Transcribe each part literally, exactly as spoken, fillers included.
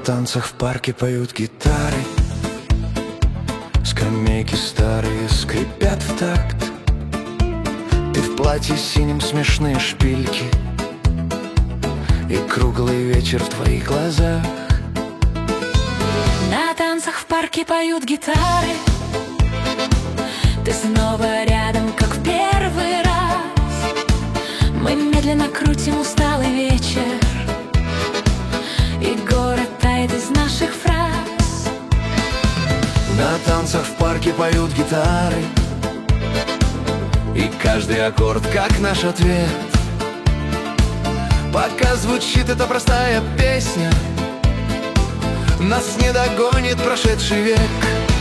танцах в парке поют гитары, скамейки старые скрипят в такт. Ты в платье синим, смешные шпильки, и круглый вечер в твоих глазах. На танцах в парке поют гитары, ты снова рядом, как в первый раз. Мы медленно крутим усталый вечер, и город тает из наших фраз. На танцах в парке поют гитары, и каждый аккорд как наш ответ. Пока звучит эта простая песня, нас не догонит прошедший век.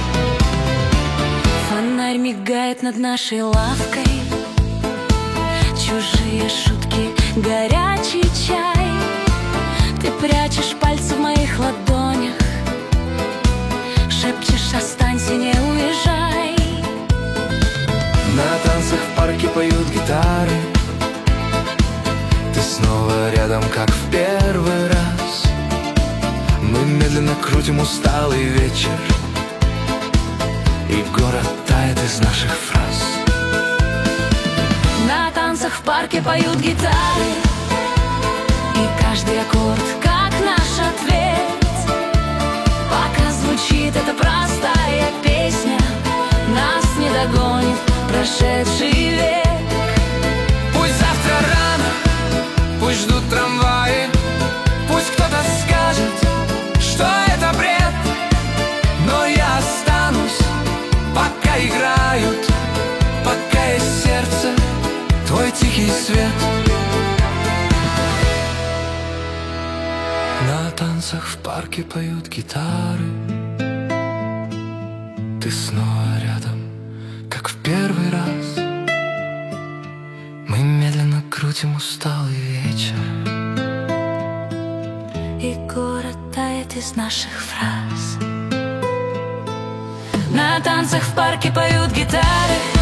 Фонарь мигает над нашей лавкой, чужие шутки, горячий чай. Ты прячешь пальцы в моих ладонях, шепчешь: останься, не уезжай. На танцах в парке поют гитары, ты снова рядом, как в первый раз. Мы медленно крутим усталый вечер, и город тает из наших фраз. На танцах в парке поют гитары, и каждый аккорд как наш ответ. Пока звучит эта простая песня, нас не догонит прошедший век. Пусть завтра рано, пусть ждут трамваи, пусть кто-то скажет, что это бред, но я останусь, пока играют, пока есть сердце, твой тихий свет. На танцах в парке поют гитары, ты снова рядом, как в первый раз. Мы медленно крутим усталый вечер, И город тает из наших фраз. На танцах в парке поют гитары,